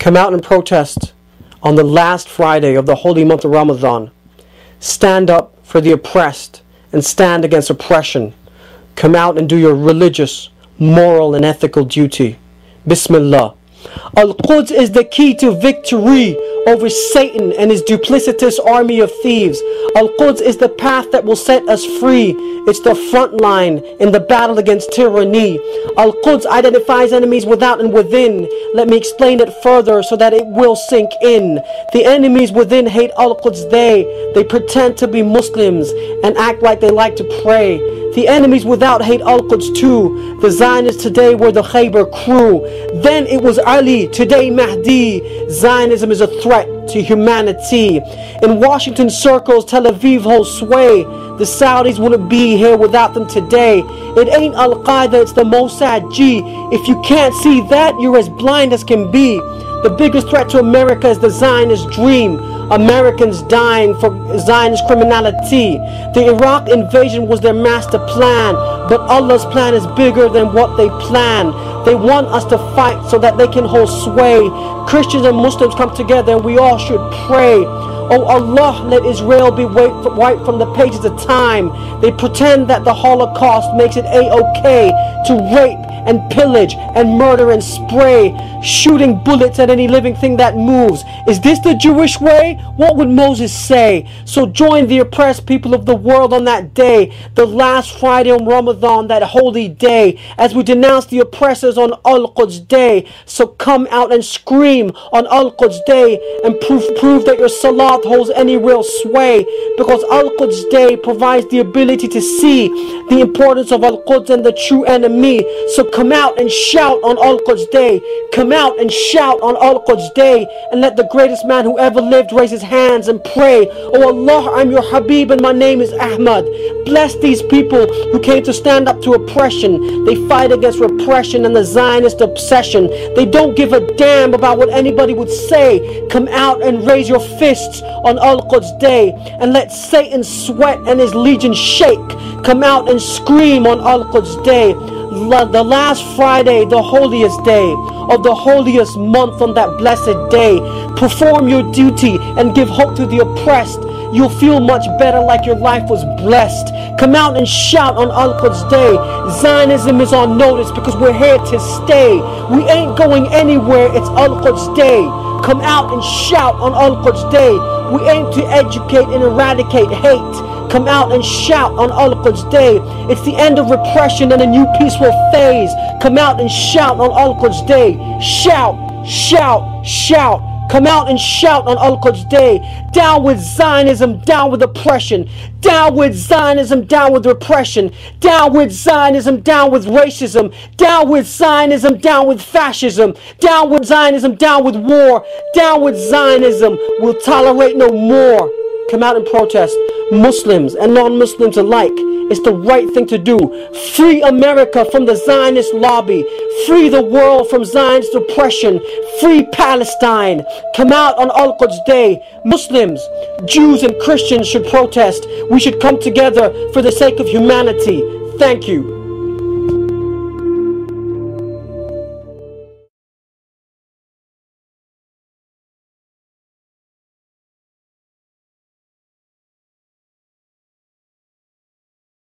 Come out and protest on the last Friday of the holy month of Ramadan. Stand up for the oppressed and stand against oppression. Come out and do your religious, moral and ethical duty. Bismillah. Al-Quds is the key to victory over Satan and his duplicitous army of thieves. Al-Quds is the path that will set us free. It's the front line in the battle against tyranny. Al-Quds identifies enemies without and within. Let me explain it further so that it will sink in. The enemies within hate Al-Quds. They pretend to be Muslims and act like they like to pray. The enemies without hate Al-Quds too. The Zionists today were the Khaybar crew. Then it was Ali, today Mahdi. Zionism is a threat to humanity. In Washington circles, Tel Aviv holds sway. The Saudis wouldn't be here without them today. It ain't Al-Qaeda, it's the Mossad G. If you can't see that, you're as blind as can be. The biggest threat to America is the Zionist dream. Americans dying for Zionist criminality. The Iraq invasion was their master plan, but Allah's plan is bigger than what they plan. They want us to fight so that they can hold sway. Christians and Muslims come together and we all should pray. Oh Allah, let Israel be wiped from the pages of time. They pretend that the Holocaust makes it A-OK to rape and pillage and murder and spray, shooting bullets at any living thing that moves. Is this the Jewish way? What would Moses say? So join the oppressed people of the world on that day, the last Friday of Ramadan, that holy day, as we denounce the oppressors on Al-Quds Day. So come out and scream on Al-Quds Day and prove that your salat holds any real sway, because Al-Quds Day provides the ability to see the importance of Al-Quds and the true enemy. So come out and shout on Al-Quds Day. Come out and shout on Al-Quds Day, and let the greatest man who ever lived raise his hands and pray. Oh Allah, I'm your Habib and my name is Ahmad. Bless these people who came to stand up to oppression. They fight against repression and the Zionist obsession. They don't give a damn about what anybody would say. Come out and raise your fists on Al-Quds Day and let Satan sweat and his legion shake. Come out and scream on Al-Quds Day. The last Friday, the holiest day of the holiest month, on that blessed day. Perform your duty and give hope to the oppressed. You'll feel much better, like your life was blessed. Come out and shout on Al-Quds Day. Zionism is on notice because we're here to stay. We ain't going anywhere, it's Al-Quds Day. Come out and shout on Al-Quds Day. We aim to educate and eradicate hate. Come out and shout on Al-Quds Day. It's the end of repression and a new peaceful phase. Come out and shout on Al-Quds Day. Shout, shout, shout. Come out and shout on Al-Quds Day. Down with Zionism, down with oppression. Down with Zionism, down with repression. Down with Zionism, down with racism. Down with Zionism, down with fascism. Down with Zionism, down with war. Down with Zionism. We'll tolerate no more. Come out and protest. Muslims and non-Muslims alike. It's the right thing to do. Free America from the Zionist lobby. Free the world from Zionist oppression. Free Palestine. Come out on Al-Quds Day. Muslims, Jews and Christians should protest. We should come together for the sake of humanity. Thank you.